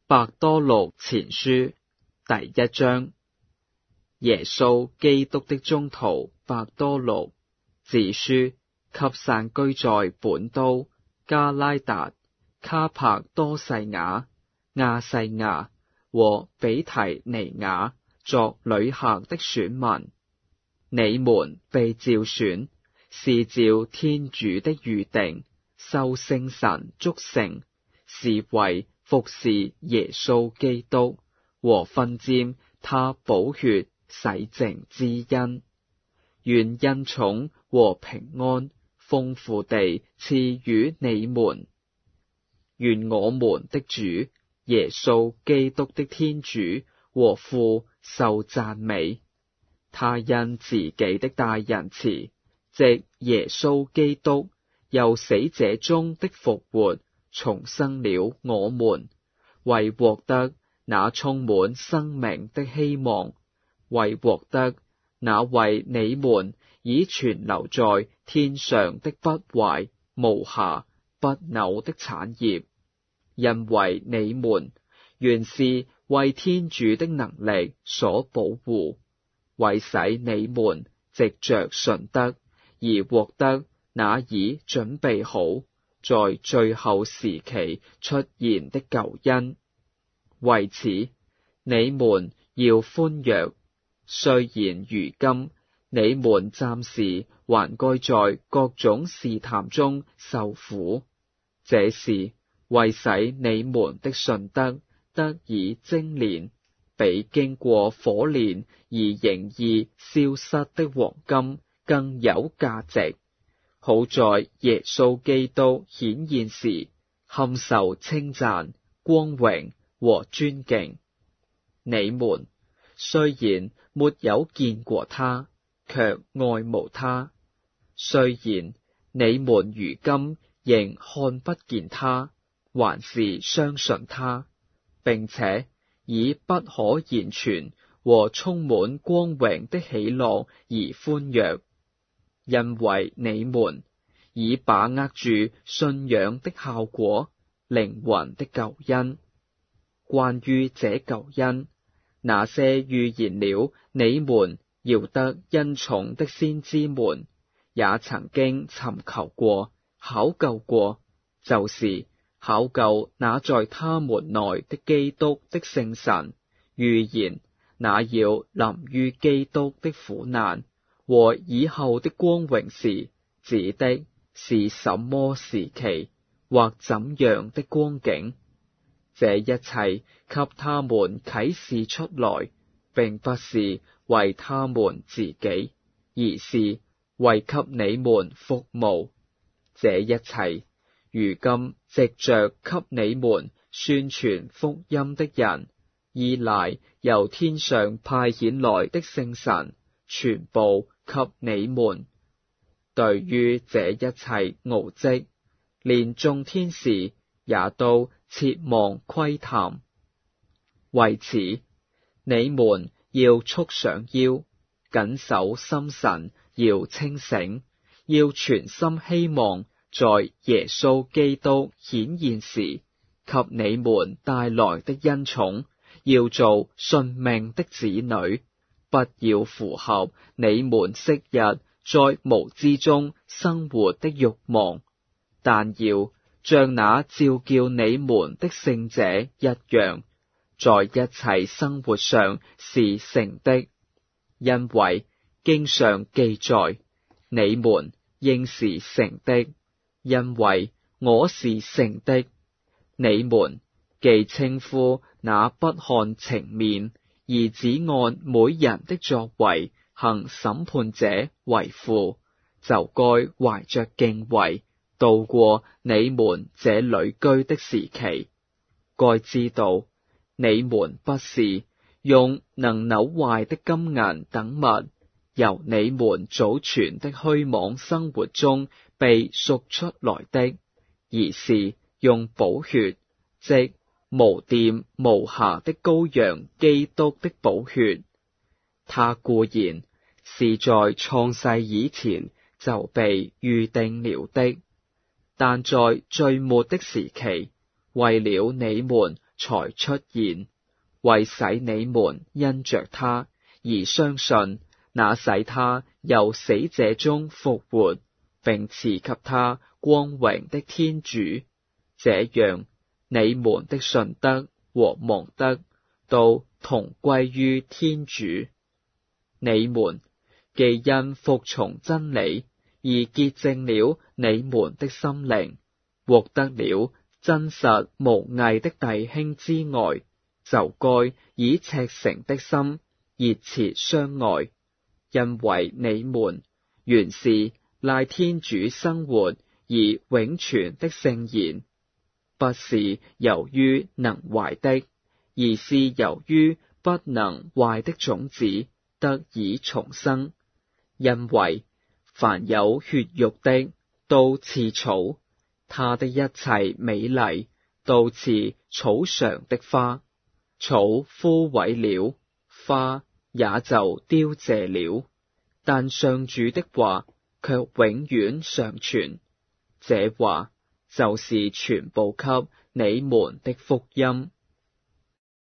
伯多祿前書第1章。耶穌基督的宗徒伯多祿，自書給散居在本都、加拉達、卡帕多西亞、亞細亞和彼提尼雅作旅客的選民。你們被召選，是照天主的預定，受聖神祝聖，是為服事耶穌基督和分沾他寶血洗淨之恩。願恩寵和平安豐富地賜予你們。願我們的主耶穌基督的天主和父受讚美。他因自己的大仁慈，藉耶穌基督由死者中的復活，重生了我們，為獲得那充滿生命的希望，為獲得那為你們已存留在天上的不壞、無瑕、不朽的產業。因為你們原是為天主的能力所保護，為使你們藉着信德而獲得那已準備好在最後時期出現的救恩。為此，你們要歡躍，雖然如今你們暫時還該在各種試探中受苦，這是為使你們的信德得以精煉，比經過火煉而仍易消失的黃金更有價值，好在耶穌基督顯現時堪受稱讚、光榮和尊敬。你們雖然沒有見過他，卻愛慕他；雖然你們如今仍看不見他，還是相信他，並且以不可言傳和充滿光榮的喜樂而歡躍，因為你們已把握住信仰的效果，靈魂的救恩。關於這救恩，那些預言了你們要得恩寵的先知們，也曾經尋求過、考究過，就是考究那在他們內的基督的聖神，預言那要臨於基督的苦難和以後的光榮時，指的是什麼時期或怎樣的光景。這一切給他們啟示出來，並不是為他們自己，而是為給你們服務。這一切如今藉着給你們宣傳福音的人，依賴由天上派遣來的聖神，傳報給你們。對於這一切奧蹟，連眾天使也都切望窺探。為此，你們要束上腰，謹守心神，要清醒，要全心希望在耶穌基督顯現時給你們帶來的恩寵，要做順命的子女，不要符合你們昔日在無知中生活的慾望，但要像那召叫你們的聖者一樣，在一切生活上是聖的。因為經上記載，你們應是聖的，因為我是聖的。你們既稱呼那不看情面，而只按每人的作為行審判者為父，就該懷着敬畏度過你們這旅居的時期。該知道，你們不是用能朽壞的金銀等物，由你們祖傳的虛妄生活中被贖出來的，而是用寶血，即無玷無瑕的羔羊基督的寶血。他固然是在創世以前就被預定了的，但在最末的時期，為了你們才出現，為使你們因着他而相信，那使他由死者中復活，並賜給他光榮的天主。這樣，你們的信德和蒙德都同歸於天主。你們既因服從真理而潔淨了你們的心靈，獲得了真實無偽的弟兄之愛，就該以赤誠的心熱切相愛，因為你們原是賴天主生活而永存的聖言，不是由於能壞的，而是由於不能壞的種子得以重生。因為凡有血肉的，都似草，它的一切美麗都似草上的花，草枯萎了，花也就凋謝了，但上主的話卻永遠常存。這話就是傳報給你們的福音。